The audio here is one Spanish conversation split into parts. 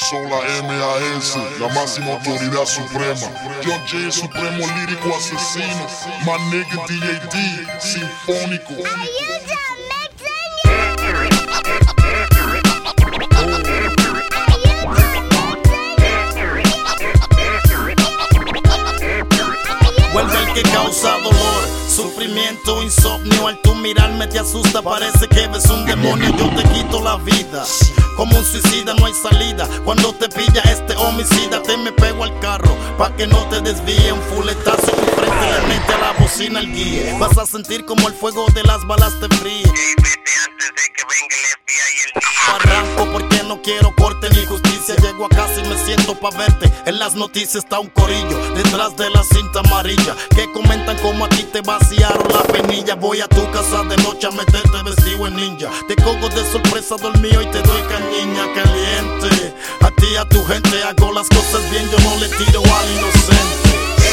Son la MAS, la máxima autoridad suprema. John J, el supremo lírico asesino. My nigga D.A.D, sinfónico. Vuelve el que causa dolor, sufrimiento, insomnio. Al tú mirarme te asusta, parece que ves un demonio. Yo te quito la vida, como un suicida no hay salida. Cuando te pilla este homicida, te me pego al carro, pa' que no te desvíe. Un fuletazo en tu frente le mete a la bocina el guía. Vas a sentir como el fuego de las balas te fríe. Antes de que venga el FBI y el día. Arranco porque no quiero corte ni justicia. Llego a casa y me siento pa' verte. En las noticias está un corillo detrás de la cinta amarilla, que comentan como a ti te vaciaron la penilla. Voy a tu casa de noche a meterte vestido en ninja. Te cojo de sorpresa dormido y te doy cañiña caliente. A ti y a tu gente hago las cosas bien, yo no le tiro al inocente.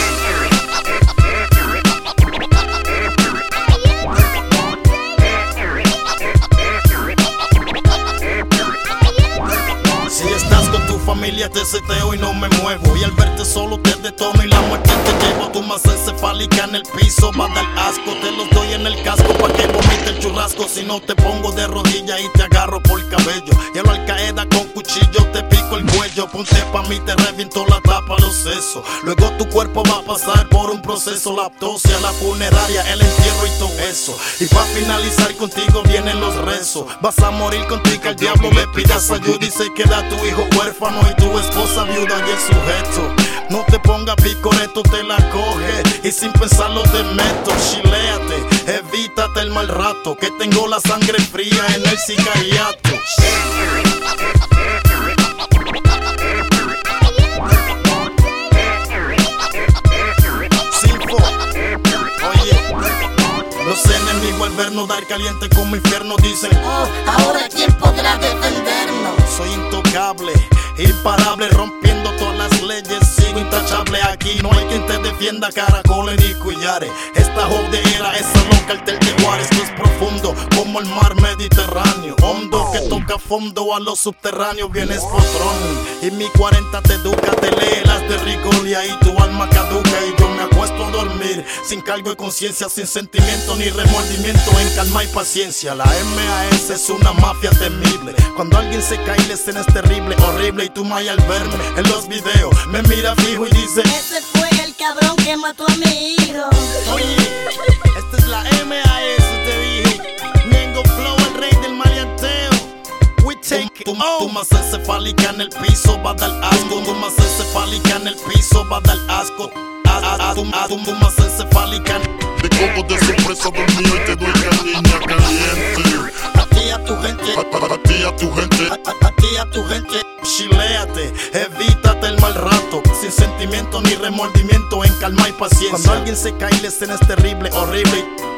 Si estás con tu familia te seteo y no me muevo, y al verte solo te detono y la muerte te llevo. Tu masa encefálica en el piso va a dar asco. Te los doy en el casco pa' que vomite el churrasco. Si no te pongo de rodilla y te agarro por el cabello, y a lo Al Qaeda con cuchillo te pico el cuello. Ponte pa' mí, te reviento la tapa, los sesos. Luego tu cuerpo va a pasar por un proceso, la autopsia, la funeraria, el entierro y todo eso. Y pa' finalizar contigo vienen los rezos. Vas a morir contigo, que el diablo le pidas ayuda y se queda tu hijo huérfano y tu esposa viuda y el sujeto. No te pongas picoreto, te la coge y sin pensarlo te meto. Chiléate, evítate el mal rato, que tengo la sangre fría en el sicariato. Sinfo, oye, los enemigos al vernos dar caliente como infierno dicen: oh, ahora ¿quién podrá defendernos? Soy intocable, imparable, rompiendo todas las leyes, sigo intachable. Aquí no hay quien te defienda, caracoles ni collares. Esta jodera, esa loca, el tel de Juárez. Esto es profundo como el mar Mediterráneo, hondo que toca fondo a los subterráneos. Vienes por trono y mi 40 te educa, te lee las de rigor y ahí tu alma caduca. Y yo me acuesto a dormir sin cargo de conciencia, sin sentimiento ni remordimiento, en calma y paciencia. La MAS es una mafia temible. Cuando alguien se cae la escena es terrible, horrible. Y tú, Maya, al verme en los videos me mira fijo y dice: ese fue el cabrón que mató a mi hijo. oye, esta es la MAS, te dije. Nengo Flow, el rey del maleanteo. We take it. Tu masa encefálica en el piso va a dar asco. Tu masa encefálica en el piso va a dar asco. Tu masa encefálica. Te cojo de sorpresa dormido y te doy cañiña caliente. A ti y a tu gente, A ti y a tu gente. a ti y a tu gente. Chiléate, evítate el mal rato, sin sentimiento ni remordimiento, en calma y paciencia. Cuando alguien se cae la escena es terrible, horrible.